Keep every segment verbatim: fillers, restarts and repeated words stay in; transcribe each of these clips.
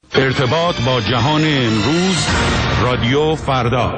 ارتباط با جهان امروز، رادیو فردا.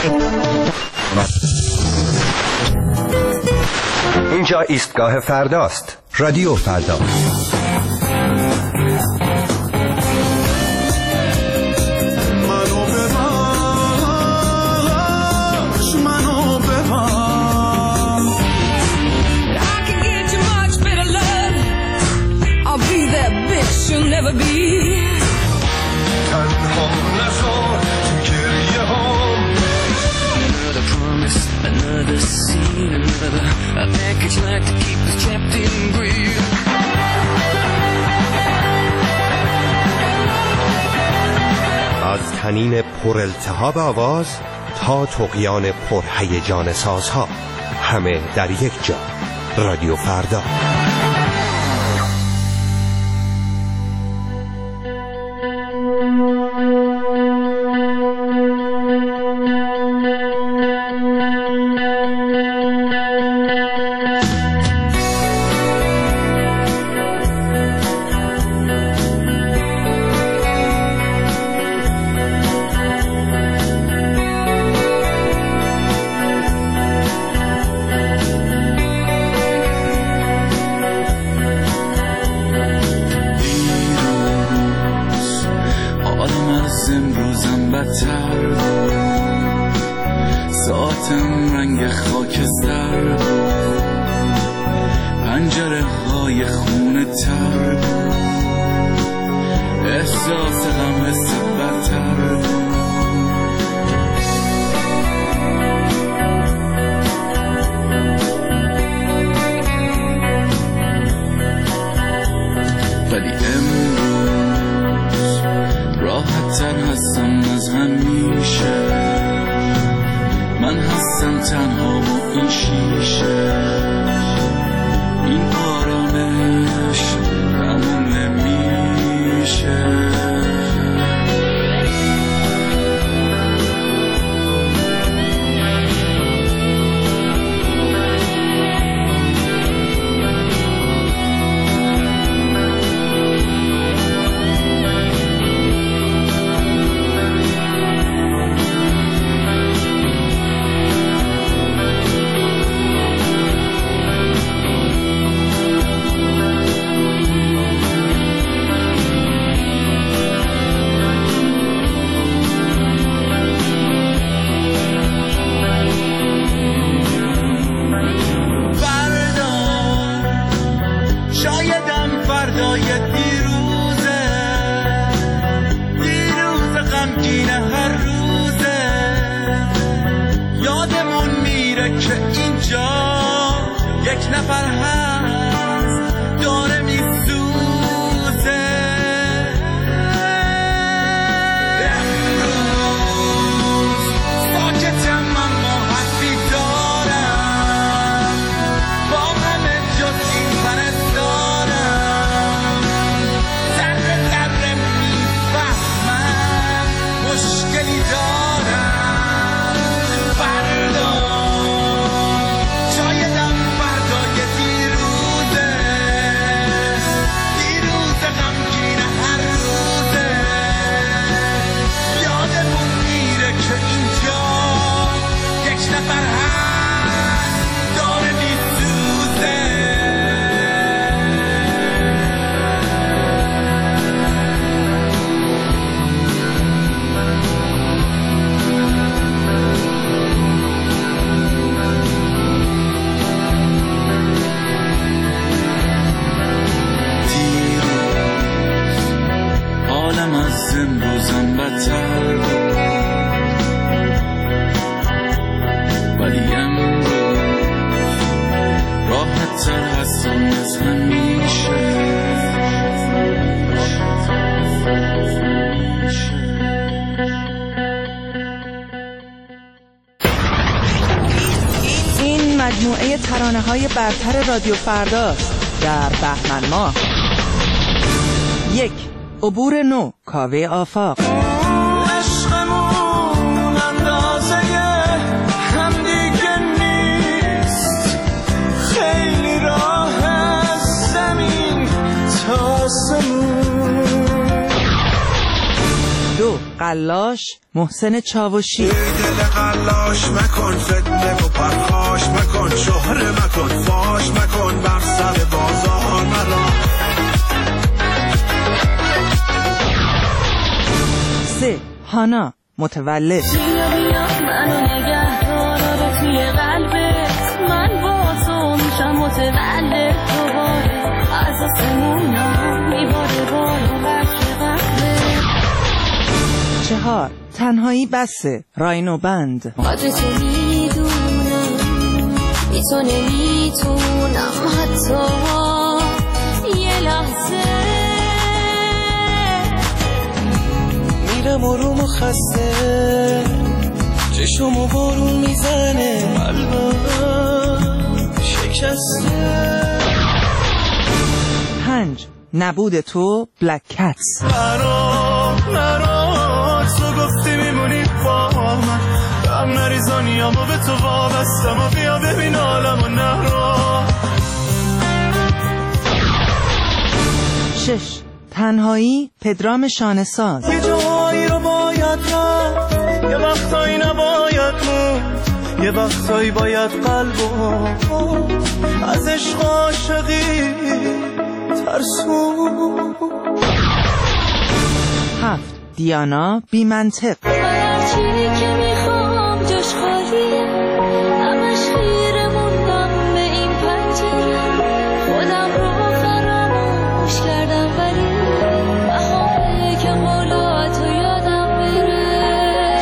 اینجا ایستگاه فرداست. رادیو فردا. You'll never be تنها نشو گریه هم Another promise, another scene, another a package like to keep us trapped in greed. از طنین پر التهاب آواز تا طغیان پر هیجان سازها، همه در یک جا. رادیو فردا. ساعتم رنگ خاکستر، پنجره های خونه تر، احساس غم حس بدتر. ولی امروز راحت تر هستم از همیشه. من هستم تنها و این شیشه، این آرامش تموم نمیشه. یک نفر هست داره میسوزه. امروز ساکتم اما حرفی دارم، با همه جز این پرستارم. ذره ذره میفهمم مشکلی دارم. فردا امروزم بدتر، ولی امروز راحت تر هستم از همیشه. این مجموعه ترانه‌های برتر رادیو فرداست در بهمن ماه. یک، عبور نو، کاوه آفاق. عشقمون اندازه هم دیگه نیست، خیلی راه از زمین تا آسمون. دو، قلاش محسن چاوشی. ای دل قلاش مکن فتنه و پرخاش مکن، شهره مکن فاش مکن، بر سر بازار مرا. سه هانا متولد. بیا بیا منو نگه دار توی قلبت، من با تو میشم متولد دوباره، از آسمونا میباره بارو بچه قلبت. چهار تنهایی بسه راینو بند. قدر تو میدونم بی تو نمیتونم حتی یه لحظه. میرم آروم و خسته، چشمو بارون میزنه، قلبم شکسته. پنج نبود تو بلک کتس. نرو نرو تو گفتی میمونی با من، غم نریزانیامو به تو وابستم و بیا ببین عالمو. نرو. شش تنهایی پدرام شانه‌ساز. یه جایی رو باید رفت، یه وقتایی نباید موند، یه وقتایی باید قلبو از عشق عاشقی ترسون. هفت دیانا بی منطق. هرچی که میخوام جاش خالیه، همش خیره موندم به این پنجره، خودم رو فراموش کردم ولی بهاره که قولاتو یادم بره.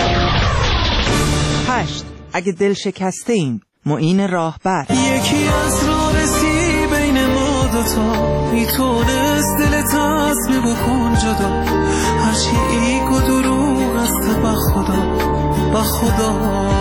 هشت اگه دل شکسته ایم معین راهبر. یکی از رارسی بین ما دوتا میتونست دلت از بکن جدا، هرچی ایگ و دروغ است با خدا با خدا.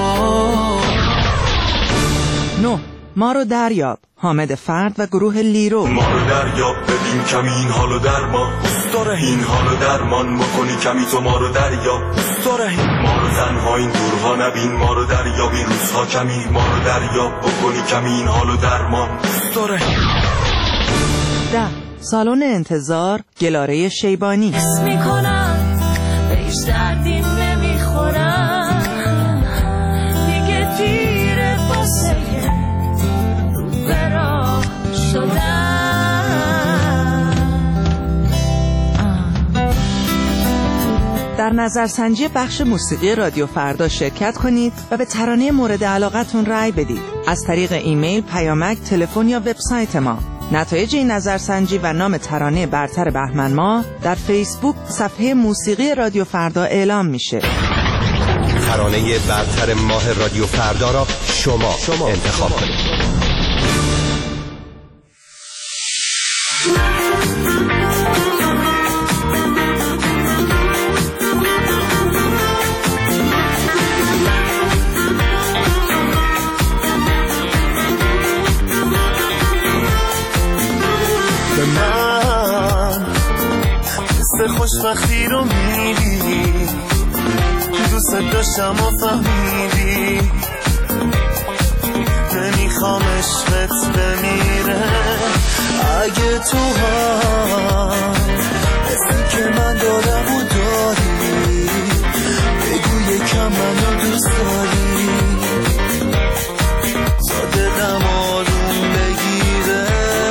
نه ما رو دریاب حامد فرد و گروه لیرو. ما رو دریاب ببین کمی این حالو درمان، دوست داره این حالو درمان بکنی کمی تو. ما رو دریاب دوست داره این، ما رو تنها این دورها نبین، ما رو دریاب این روزها کمی، ما رو دریاب بکنی کمی این حالو درمان دوست داره. ده سالن انتظار گلاره شیبانی. حس میکنم بهش دردیم نمیخورم، دیگه دیره واسه رو برا شدم. در نظرسنجی بخش موسیقی رادیو فردا شرکت کنید و به ترانه مورد علاقتون رأی بدید از طریق ایمیل، پیامک، تلفن یا وبسایت ما. نتایج این نظرسنجی و نام ترانه برتر بهمن ماه در فیسبوک صفحه موسیقی رادیو فردا اعلام میشه. ترانه برتر ماه رادیو فردا را شما, شما انتخاب کنید. خوشبختی رو میدی، دوست داشتم و فهمیدی، نمیخوام عشقت بمیره. اگه تو هم حسی که من دارم و داری، بگو یکم منو دوست داری تا دلم آروم بگیره.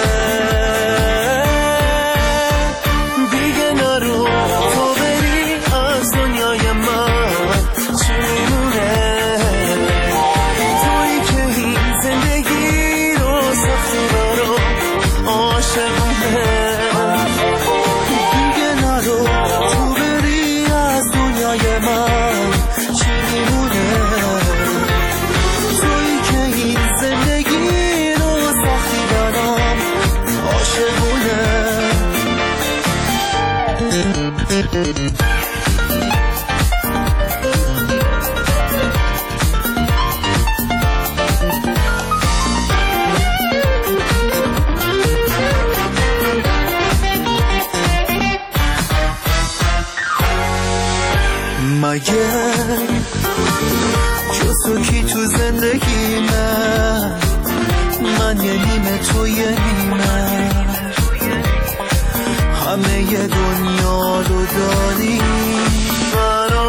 مگه جز تو کی تو زندگی من، من یه نیمه تو یه نیمه، همه ی دنیا رو داری برای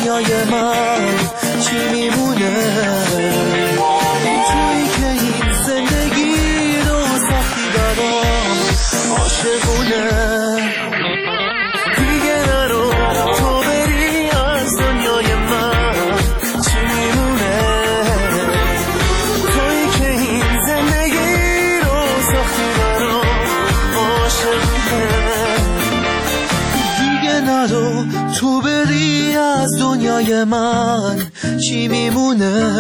دنیای من چی میمونه؟ توی که این زندگی رو ساختی برام عاشقونه. دیگه نرو تو بری از دنیای من چی میمونه؟ توی که این زندگی رو ساختی برام عاشقونه. دیگه نرو تو بری از دنیای من چی میمونه؟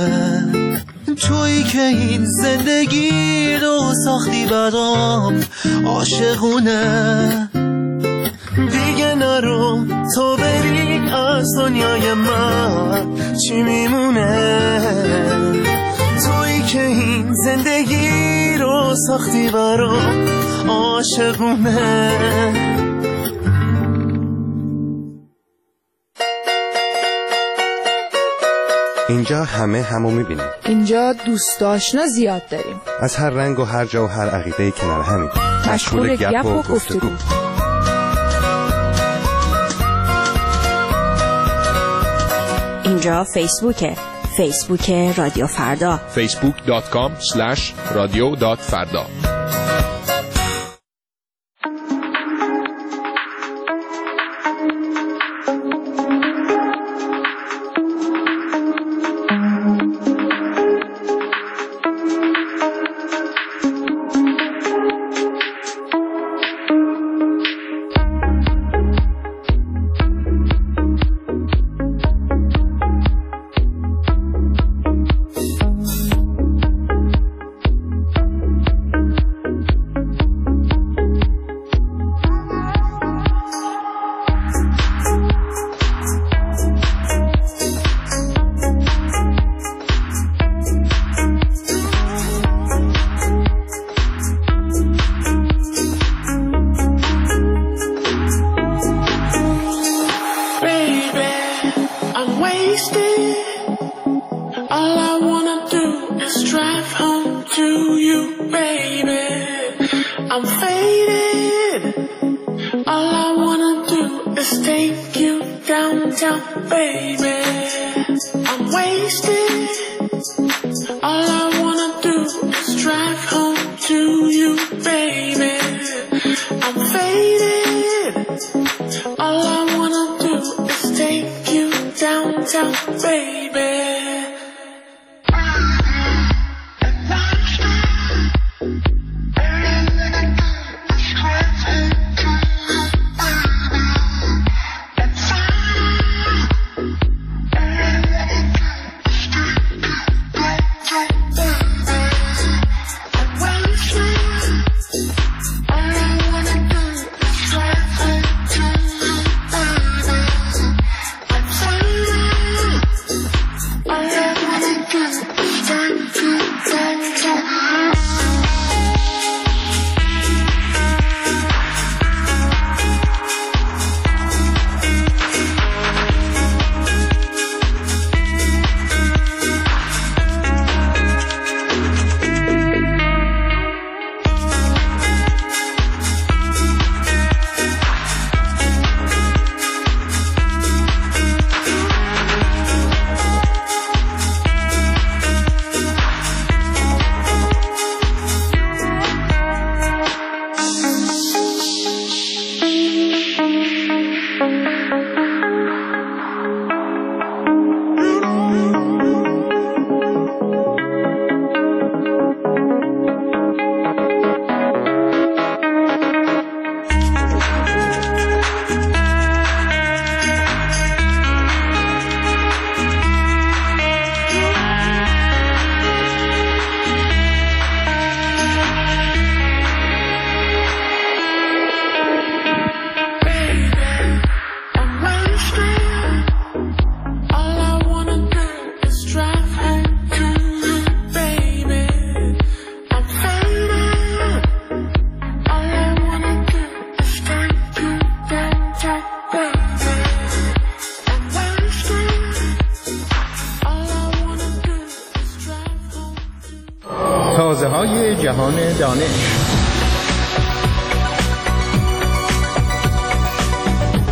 تویی که این زندگی رو ساختی برام عاشقونه. دیگه نرو تو بری از دنیای من چی میمونه؟ تویی که این زندگی رو ساختی برام عاشقونه. اینجا همه همو میبینیم. اینجا دوست آشنا زیاد داریم. از هر رنگ و هر جا و هر عقیده کنار همین. مشغول گپ و گفتگو. اینجا فیسبوکه. فیسبوک رادیو فردا. فیسبوک دات کام اسلش رادیو دات فردا. تازه‌های جهان دانش.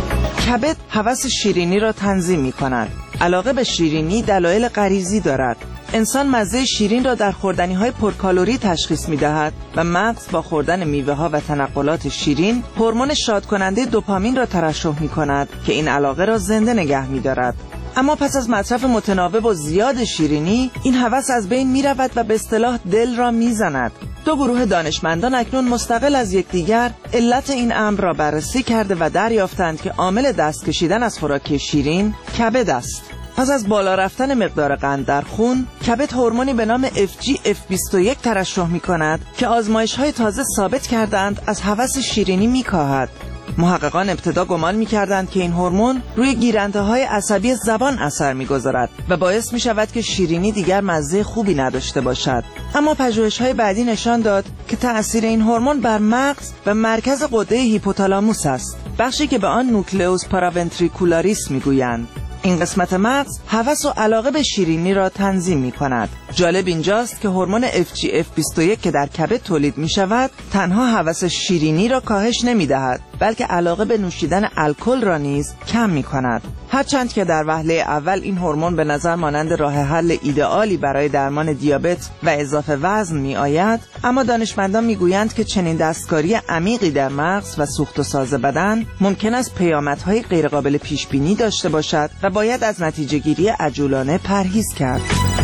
کبد هوس شیرینی را تنظیم می کند. علاقه به شیرینی دلایل غریزی دارد. انسان مزه شیرین را در خوردنی‌های پرکالری تشخیص می‌دهد و مغز با خوردن میوه‌ها و تنقلات شیرین هورمون شادکننده دوپامین را ترشح می‌کند که این علاقه را زنده نگه می‌دارد. اما پس از مصرف متناوب و زیاد شیرینی این هوس از بین می‌رود و به اصطلاح دل را می‌زند. دو گروه دانشمندان اکنون مستقل از یکدیگر علت این امر را بررسی کرده و دریافتند که عامل دست کشیدن از خوراک شیرین کبد است. پس از بالا رفتن مقدار قند در خون، کبد هورمونی به نام اف جی اف بیست و یک ترشح می‌کند که آزمایش‌های تازه ثابت کردند از هوس شیرینی می‌کاهد. محققان ابتدا گمان می‌کردند که این هورمون روی گیرنده‌های عصبی زبان اثر می‌گذارد و باعث می‌شود که شیرینی دیگر مزه خوبی نداشته باشد. اما پژوهش‌های بعدی نشان داد که تأثیر این هورمون بر مغز و مرکز غده هیپوتالاموس است، بخشی که به آن نوکلئوس پاراونتریکولاریس می‌گویند. این قسمت مغز هوس و علاقه به شیرینی را تنظیم می کند. جالب اینجاست که هورمون اف جی اف بیست و یک که در کبد تولید می شود تنها هوس شیرینی را کاهش نمی دهد، بلکه علاقه به نوشیدن الکل را نیز کم می کند. هرچند که در وهله اول این هورمون به نظر مانند راه حل ایدئالی برای درمان دیابت و اضافه وزن می آید، اما دانشمندان می گویند که چنین دستکاری عمیقی در مغز و سوخت و ساز بدن ممکن است پیامدهای غیرقابل پیش بینی داشته باشد و باید از نتیجه گیری عجولانه پرهیز کرد.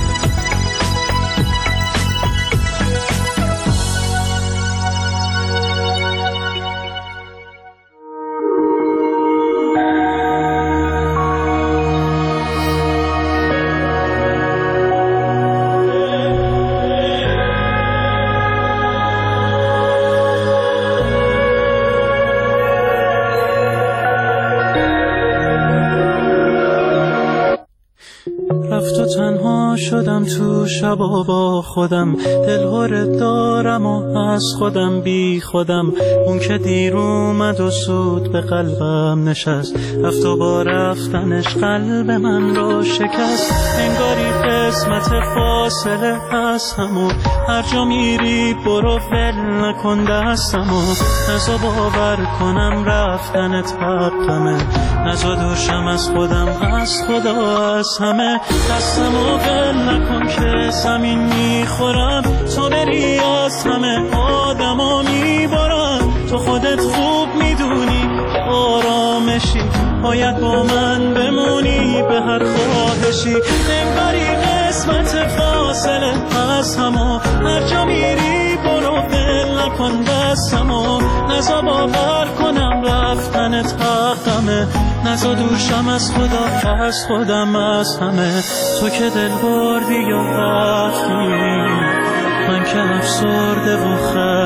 رفت و تنها شدم تو شبا با خودم، دلهوره دارم و از خودم بی خودم. اون که دیر اومد و سود به قلبم نشست، رفت و با رفتنش قلب من رو شکست. انگاری قسمت فاصله هستم و هر جا میری برو ول نکن دستم و نزا باور کنم رفتنت حقمه، نزا دوشم از خودم از خدا از همه. دستم و ول نکن که زمین میخورم، تو بری از همه آدم ها میبارم. تو خودت خوب میدونی که آرامشی، باید با من بمونی به هر خواهشی. انگاری قسمت فاصله از همه، هر جا میری برو ول نکن دستم و نزا باور کنم رفتنت حقمه، نزا دوشم از خدا از خودم از همه. تو که دل بردی یا رفتی، من که افسرده و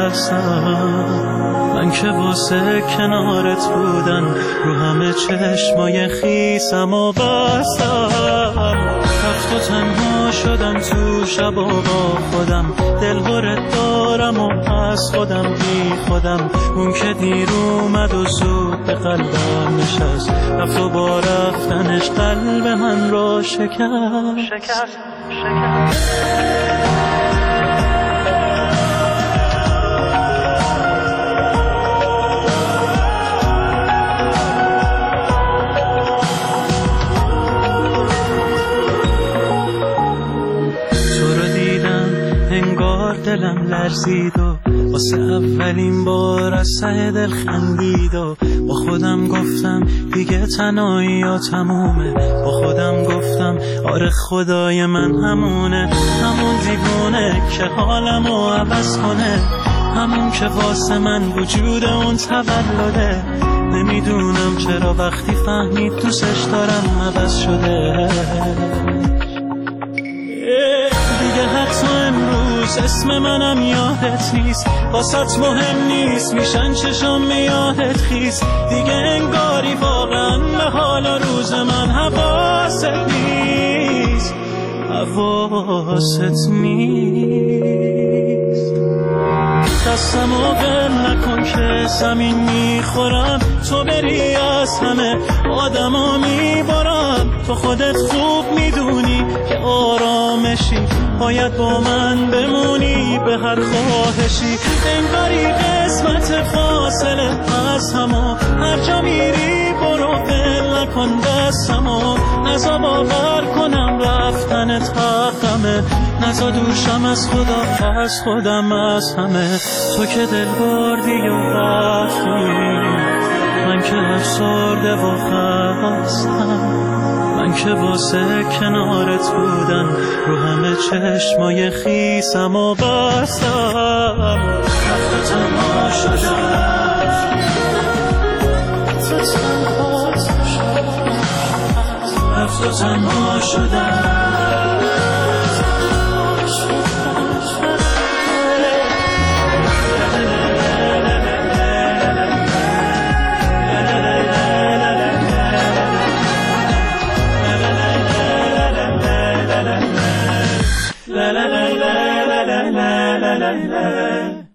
خستم، من که واسه کنارت بودن رو همه چشمای خیسم و بستم. رفت و تنها شدم تو شبا با خودم، دلهوره دارم و از خودم بی خودم. اون که دیر اومد و زود به قلبم نشست، رفت و با رفتنش قلب من را شکست شکست شکست. دلم لرزید و واسه اولین بار از ته دل خندید و با خودم گفتم دیگه تنهایی ها تمومه. با خودم گفتم آره خدای من همونه، همون دیوونه که حالمو عوض کنه، همون که واسه من وجود اون تولده. نمیدونم چرا وقتی فهمید دوستش دارم عوض شده. دیگه حتی امروز اسم منم یادت نیست، واسط مهم نیست میشن چشم یادت خیست. دیگه انگاری واقعا به حال روز من حواست نیست، حواست نیست. دستم و ول نکن که زمین میخورم، تو بری از همه آدم ها میبارم. تو خودت خوب میدونی که آرامشی، باید با من بمونی به هر خواهشی. انگاری قسمت فاصله از همه، هر جا میری برو کن دستمو، نزا باور کنم رفتنت حقمه، نزا دوشم از خدا از خودم از همه. تو که دل بردی و رفتی، من که افسرده و خستم، من که واسه کنارت بودن رو همه چشمای خیسم و بستم. رفت تنها شدم، رفت تنها شدم. La la la la la la la la la la.